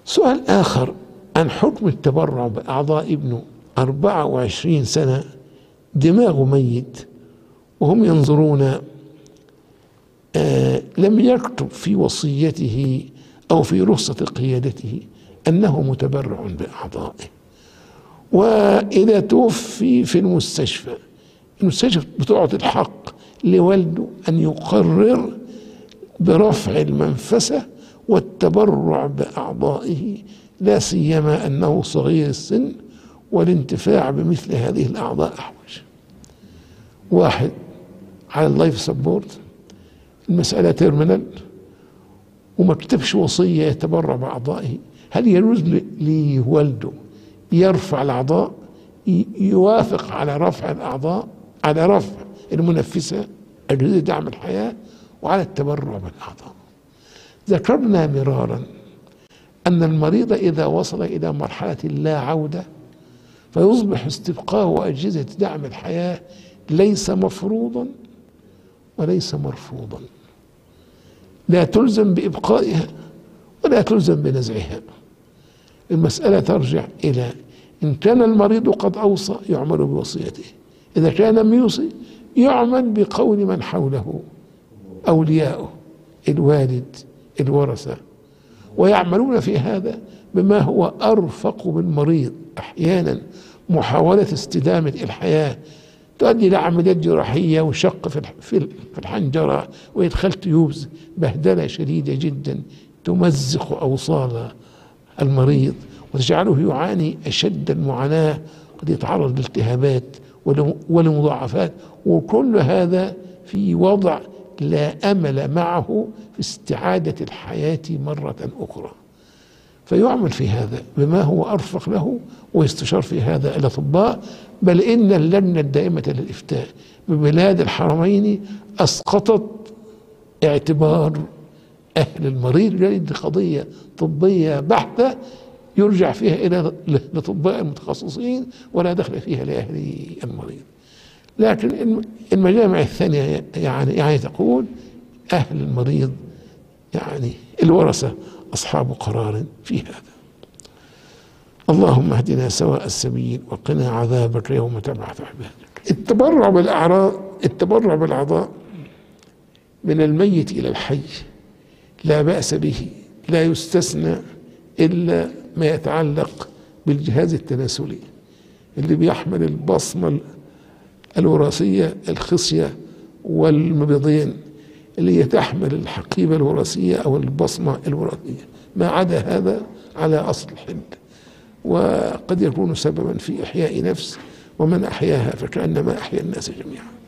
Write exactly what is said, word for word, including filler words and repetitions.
سؤال آخر عن حكم التبرع بأعضاء ابنه أربعة وعشرين سنة دماغه ميت وهم ينظرون، آه لم يكتب في وصيته أو في رخصة قيادته أنه متبرع بأعضائه، وإذا توفي في المستشفى المستشفى بتعطي الحق لوالده أن يقرر برفع المنفسة والتبرع بأعضائه، لا سيما أنه صغير السن والانتفاع بمثل هذه الأعضاء أحوج. واحد على اللايف سبورت، المسألة تيرمينال وما كتبش وصية يتبرع بأعضائه، هل يجوز لوالده يرفع الأعضاء، يوافق على رفع الأعضاء، على رفع المنفسة أجهزة دعم الحياة وعلى التبرع بالأعضاء؟ ذكرنا مرارا أن المريض إذا وصل إلى مرحلة لا عودة فيصبح استبقاء أجهزة دعم الحياة ليس مفروضا وليس مرفوضا، لا تلزم بإبقائها ولا تلزم بنزعها. المسألة ترجع إلى إن كان المريض قد أوصى يعمل بوصيته، إذا كان لم يوصي يعمل بقول من حوله أولياؤه الوالد الورثة، ويعملون في هذا بما هو أرفق بالمريض. أحيانا محاولة استدامة الحياة تؤدي إلى عمليات جراحية وشق في الحنجرة وإدخال تيوبز، بهدلة شديدة جدا تمزق أوصال المريض وتجعله يعاني أشد المعاناة، قد يتعرض لالتهابات ولمضاعفات، وكل هذا في وضع لا أمل معه في استعادة الحياة مرة أخرى. فيعمل في هذا بما هو أرفق له ويستشار في هذا الأطباء، بل إن اللجنة الدائمة للإفتاء ببلاد الحرمين أسقطت اعتبار أهل المريض، لأن قضية طبية بحتة يرجع فيها إلى الأطباء المتخصصين ولا دخل فيها لأهل المريض. لكن المجامع الثانية يعني يعني تقول أهل المريض يعني الورثة أصحاب قرار في هذا. اللهم اهدنا سواء السبيل وقنا عذابك يوم تبعث عبادك. التبرع بالأعراض، التبرع بالأعضاء من الميت إلى الحي لا بأس به، لا يستثنى إلا ما يتعلق بالجهاز التناسلي اللي بيحمل البصمة الوراثية الخصية والمبيضين، اللي هي تحمل الحقيبة الوراثية أو البصمة الوراثية. ما عدا هذا على أصل الحل، وقد يكون سببا في إحياء نفس، ومن أحياها فكأنما أحيا الناس جميعا.